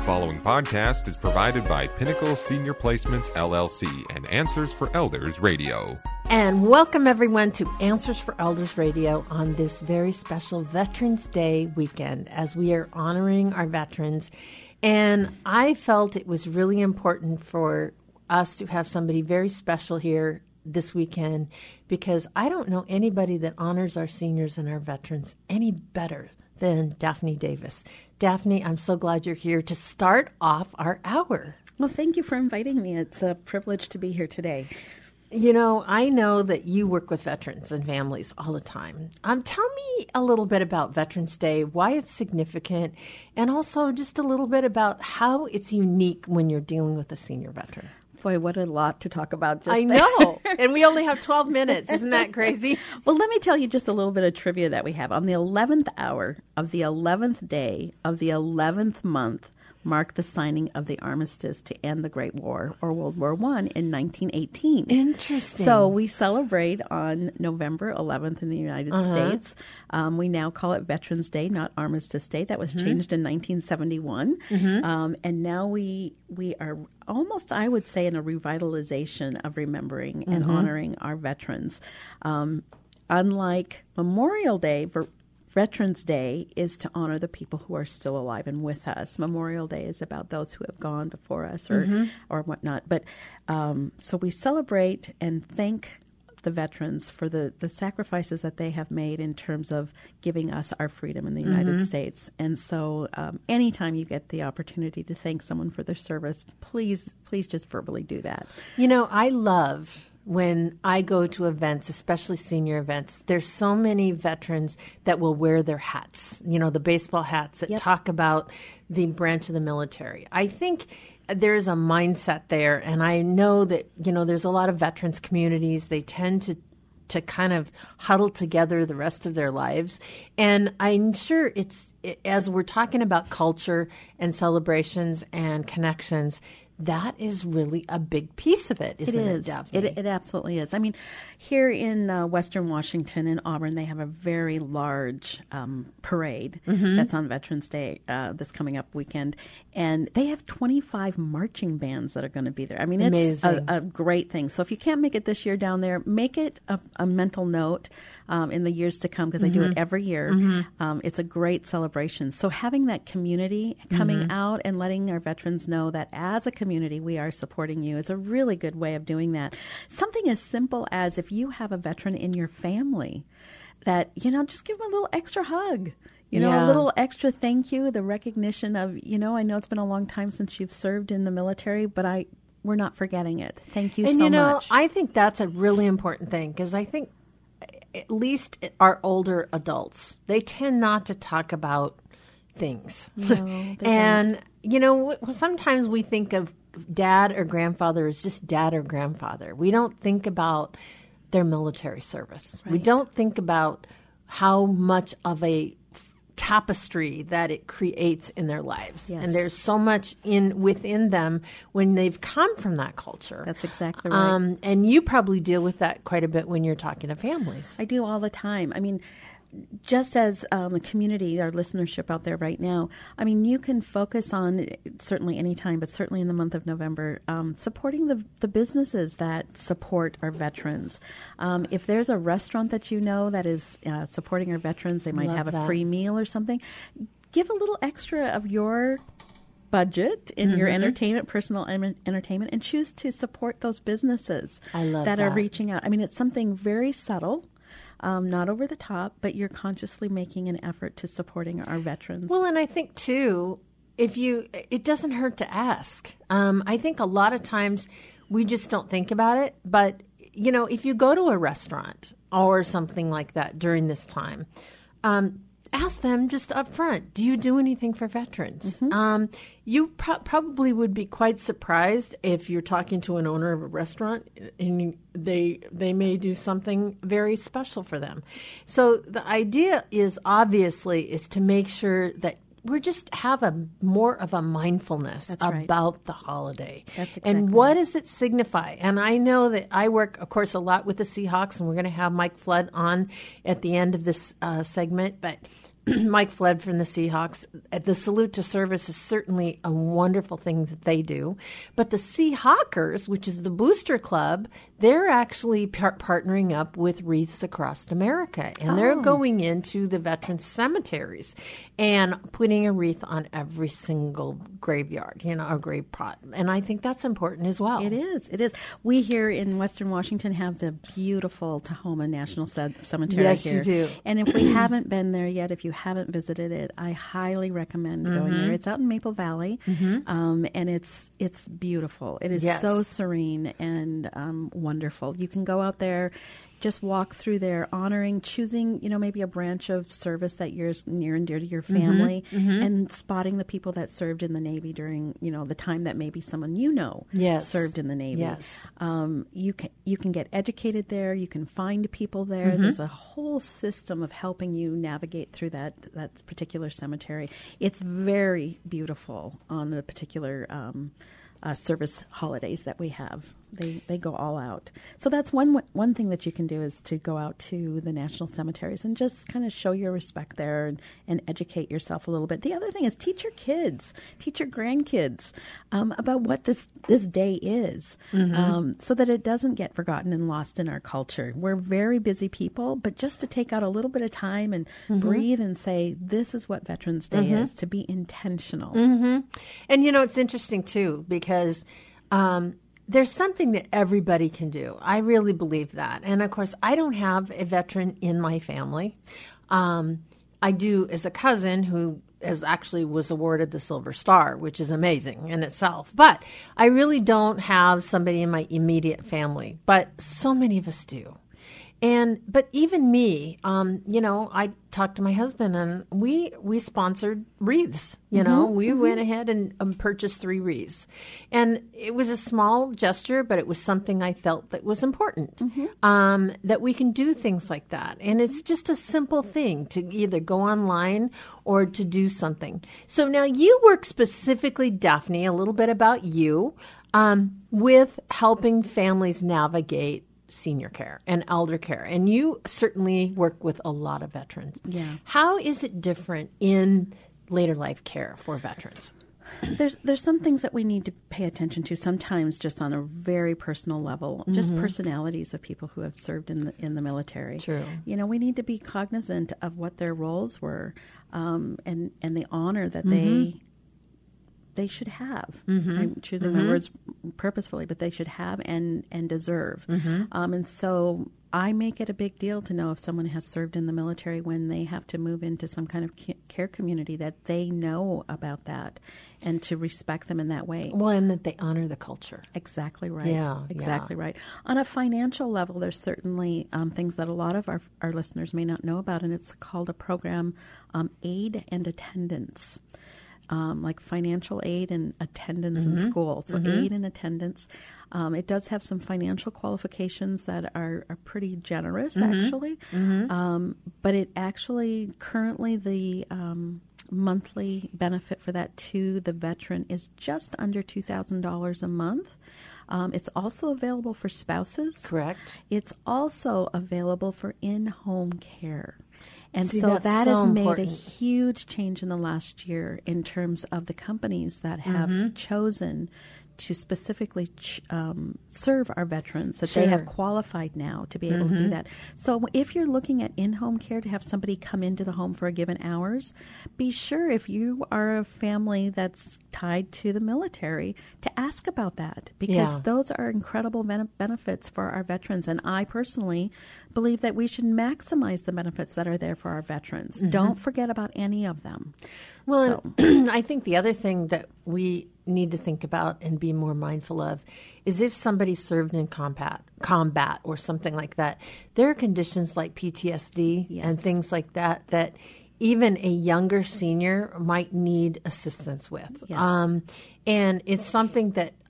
following podcast is provided by Pinnacle Senior Placements, LLC and Answers for Elders Radio. And welcome everyone to Answers for Elders Radio on this very special Veterans Day weekend as we are honoring our veterans. And I felt it was really important for us to have somebody very special here this weekend because I don't know anybody that honors our seniors and our veterans any better than Daphne Davis. Daphne, I'm so glad you're here to start off our hour. Well, thank you for inviting me. It's a privilege to be here today. You know, I know that you work with veterans and families all the time. Tell me a little bit about Veterans Day, why it's significant, and also just a little bit about how it's unique when you're dealing with a senior veteran. Boy, what a lot to talk about just I know. And we only have 12 minutes. Isn't that crazy? Well, let me tell you just a little bit of trivia that we have. On the 11th hour of the 11th day of the 11th month marked the signing of the armistice to end the Great War, or World War I, in 1918. Interesting. So we celebrate on November 11th in the United States. We now call it Veterans Day, not Armistice Day. That was changed in 1971. And now we are almost, I would say, in a revitalization of remembering and honoring our veterans. Unlike Memorial Day, Veterans Day is to honor the people who are still alive and with us. Memorial Day is about those who have gone before us or whatnot. But so we celebrate and thank the veterans for the sacrifices that they have made in terms of giving us our freedom in the United States. And so anytime you get the opportunity to thank someone for their service, please just verbally do that. You know, I love when I go to events, especially senior events, there's so many veterans that will wear their hats, you know, the baseball hats that talk about the branch of the military. I think there's a mindset there, and I know that, you know, there's a lot of veterans communities. They tend to kind of huddle together the rest of their lives. And I'm sure as we're talking about culture and celebrations and connections, that is really a big piece of it, isn't it, Daphne? It absolutely is. I mean, here in Western Washington, in Auburn, they have a very large parade that's on Veterans Day this coming up weekend. And they have 25 marching bands that are going to be there. I mean, it's a great thing. So if you can't make it this year down there, make it a mental note in the years to come, because I do it every year. It's a great celebration. So having that community coming out and letting our veterans know that as a community we are supporting you is a really good way of doing that. Something as simple as if you have a veteran in your family, that, you know, just give them a little extra hug. You know, a little extra thank you, the recognition of, you know, I know it's been a long time since you've served in the military, but we're not forgetting it. Thank you so much. And, you know, I think that's a really important thing, because I think at least our older adults, they tend not to talk about things. No, and, don't. You know, sometimes we think of dad or grandfather as just dad or grandfather. We don't think about their military service. Right. We don't think about how much of a tapestry that it creates in their lives. Yes. And there's so much within them when they've come from that culture. That's exactly right. And you probably deal with that quite a bit when you're talking to families. I do all the time. I mean, just as the community, our listenership out there right now, I mean, you can focus on, certainly any time, but certainly in the month of November, supporting the businesses that support our veterans. If there's a restaurant that you know that is supporting our veterans, they might have a free meal or something, give a little extra of your budget in your personal entertainment, and choose to support those businesses that are reaching out. I mean, it's something very subtle. Not over the top, but you're consciously making an effort to supporting our veterans. Well, and I think, too, it doesn't hurt to ask. I think a lot of times we just don't think about it. But, you know, if you go to a restaurant or something like that during this time, ask them just up front, do you do anything for veterans? You probably would be quite surprised if you're talking to an owner of a restaurant and they may do something very special for them. So the idea is to make sure that we just have more of a mindfulness about the holiday. That's exactly and what does it signify? And I know that I work, of course, a lot with the Seahawks, and we're going to have Mike Flood on at the end of this segment. But Mike fled from the Seahawks. The Salute to Service is certainly a wonderful thing that they do. But the Seahawkers, which is the booster club, they're actually partnering up with Wreaths Across America. And they're going into the veterans' cemeteries and putting a wreath on every single graveyard, a grave plot. And I think that's important as well. It is. It is. We here in Western Washington have the beautiful Tahoma National Cemetery Yes, here. you do. And if we haven't been there yet, if you haven't visited it, I highly recommend going there. It's out in Maple Valley, and it's beautiful. It is so serene and wonderful. You can go out there, just walk through there, honoring, choosing, maybe a branch of service that you're near and dear to your family, and spotting the people that served in the Navy during, the time that maybe someone served in the Navy. Yes. You can get educated there. You can find people there. There's a whole system of helping you navigate through that particular cemetery. It's very beautiful on the particular service holidays that we have. They go all out. So that's one thing that you can do is to go out to the national cemeteries and just kind of show your respect there and educate yourself a little bit. The other thing is teach your kids, teach your grandkids about what this day is, so that it doesn't get forgotten and lost in our culture. We're very busy people, but just to take out a little bit of time and breathe and say, this is what Veterans Day is, to be intentional. And, it's interesting, too, because there's something that everybody can do. I really believe that. And, of course, I don't have a veteran in my family. I do as a cousin who was awarded the Silver Star, which is amazing in itself. But I really don't have somebody in my immediate family. But so many of us do. But even me, I talked to my husband and we sponsored wreaths. We went ahead and purchased 3 wreaths, and it was a small gesture, but it was something I felt that was important. That we can do things like that, and it's just a simple thing to either go online or to do something. So now you work specifically, Daphne, a little bit about you, with helping families navigate senior care and elder care, and you certainly work with a lot of veterans. Yeah. How is it different in later life care for veterans? There's some things that we need to pay attention to, sometimes just on a very personal level, just personalities of people who have served in the military. True. We need to be cognizant of what their roles were, and the honor that they should have. I'm choosing my words purposefully, but they should have and deserve. And so I make it a big deal to know if someone has served in the military when they have to move into some kind of care community, that they know about that and to respect them in that way. Well, and that they honor the culture. Exactly right. Yeah, exactly right. On a financial level, there's certainly things that a lot of our listeners may not know about, and it's called a program, Aid and Attendance. Like financial aid and attendance in school. So aid and attendance. It does have some financial qualifications that are pretty generous, actually. But it actually, currently the monthly benefit for that to the veteran is just under $2,000 a month. It's also available for spouses. Correct. It's also available for in-home care. And See, so that has made important. a huge change in the last year in terms of the companies that have chosen to specifically serve our veterans, that they have qualified now to be able to do that. So if you're looking at in-home care, to have somebody come into the home for a given hours, be sure, if you are a family that's tied to the military, to ask about that, because those are incredible benefits for our veterans. And I personally believe that we should maximize the benefits that are there for our veterans. Don't forget about any of them. Well, I think the other thing that we need to think about and be more mindful of is if somebody served in combat or something like that, there are conditions like PTSD and things like that that even a younger senior might need assistance with. Yes. And it's something that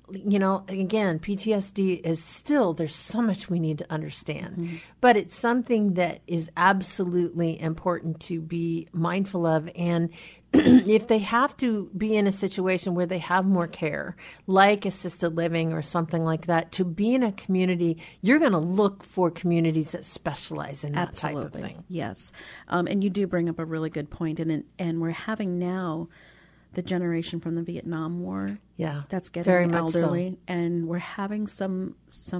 again, PTSD is still, there's so much we need to understand. But it's something that is absolutely important to be mindful of. And if they have to be in a situation where they have more care, like assisted living or something like that, to be in a community, you're going to look for communities that specialize in that type of thing. Yes. And you do bring up a really good point. And we're having now the generation from the Vietnam War that's getting very much elderly. so. And we're having some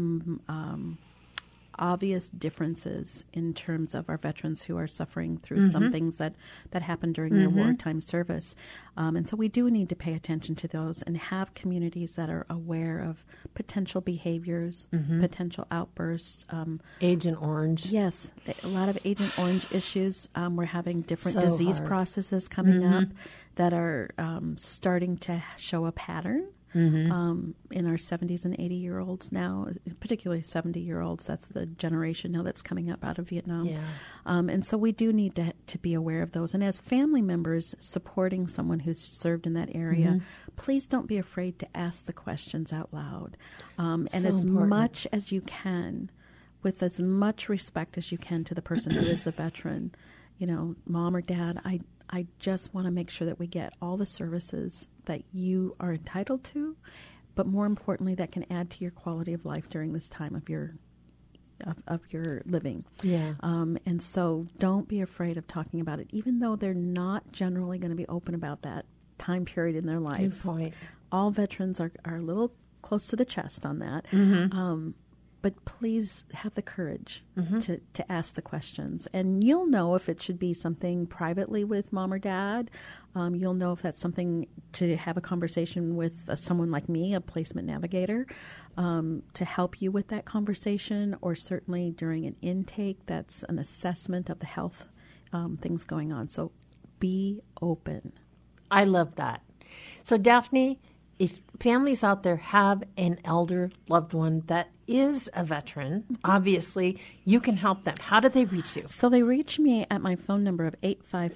obvious differences in terms of our veterans who are suffering through some things that happened during their wartime service. And so we do need to pay attention to those and have communities that are aware of potential behaviors, potential outbursts. Agent Orange. Yes, a lot of Agent Orange issues. We're having different disease processes coming up that are starting to show a pattern. In our 70s and 80-year-olds now, particularly 70-year-olds. That's the generation now that's coming up out of Vietnam. Yeah. And so we do need to be aware of those. And as family members supporting someone who's served in that area, please don't be afraid to ask the questions out loud. And So as important. much as you can, with as much respect as you can to the person who is the veteran, Mom or Dad, I just want to make sure that we get all the services that you are entitled to, but more importantly, that can add to your quality of life during this time of your living. Yeah. And so don't be afraid of talking about it, even though they're not generally going to be open about that time period in their life. Good point. All veterans are a little close to the chest on that. But please have the courage to ask the questions. And you'll know if it should be something privately with Mom or Dad. You'll know if that's something to have a conversation with someone like me, a placement navigator, to help you with that conversation, or certainly during an intake, that's an assessment of the health things going on. So be open. I love that. So, Daphne, if families out there have an elder loved one that is a veteran, obviously you can help them. How do they reach you? So they reach me at my phone number of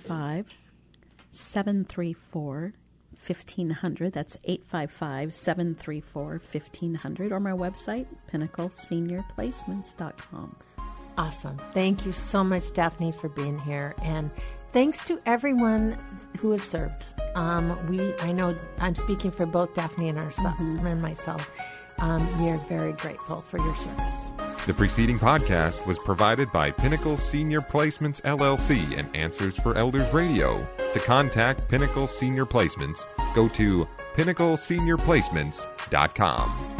855-734-1500. That's 855-734-1500, or my website, pinnacleseniorplacements.com. Awesome. Thank you so much, Daphne, for being here. And thanks to everyone who has served. I know I'm speaking for both Daphne and myself. We are very grateful for your service. The preceding podcast was provided by Pinnacle Senior Placements, LLC and Answers for Elders Radio. To contact Pinnacle Senior Placements, go to pinnacleseniorplacements.com.